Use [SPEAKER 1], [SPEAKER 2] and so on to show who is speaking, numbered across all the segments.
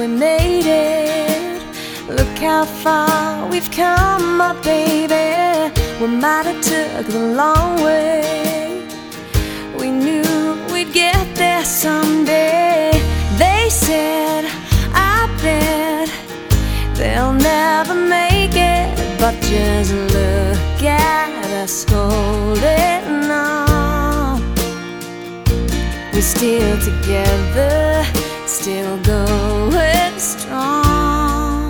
[SPEAKER 1] we made it. Look how far we've come, my baby. We might have took the long way. We knew we'd get there someday. They said, I bet they'll never make it, but just look at us holding on. We're still together, still going strong.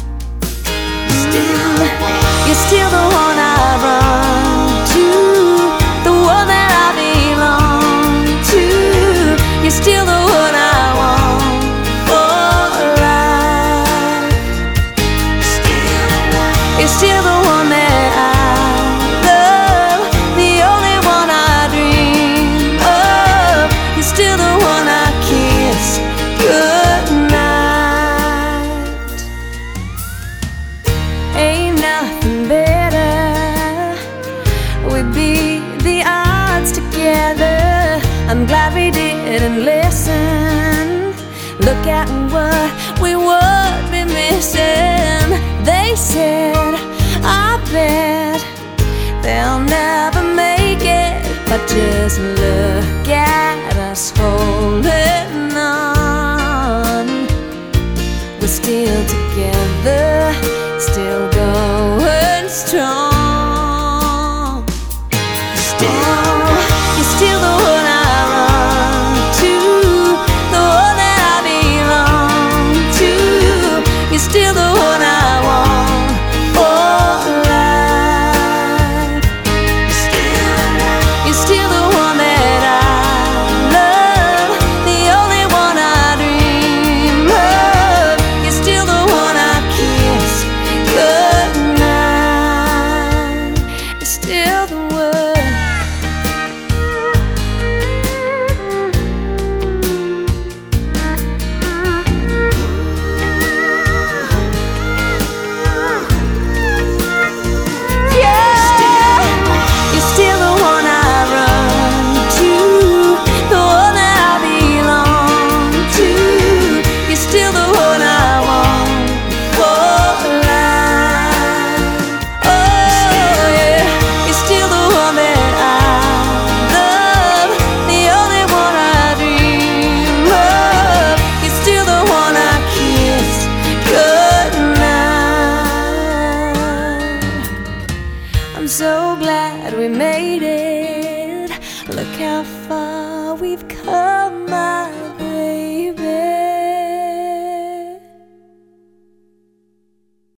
[SPEAKER 1] Still, you're still the one I run to, the one that I belong to. You're still the one I want for life. You're still the one that I love, the only one I dream of. You're still the one I kiss goodnight. Ain't nothing better, we'd beat the odds together. I'm glad we didn't listen. Look at what we would be missing. They said, I bet they'll never make it, but just look at us holding on. We're still together, still going strong. Still, you're still the one I run to, the one that I belong to. You're still the one I want for life. You're still the one that I love, the only one I dream of. You're still the one I kiss goodnight. You're still the one. I'm so glad we made it. Look how far we've come, my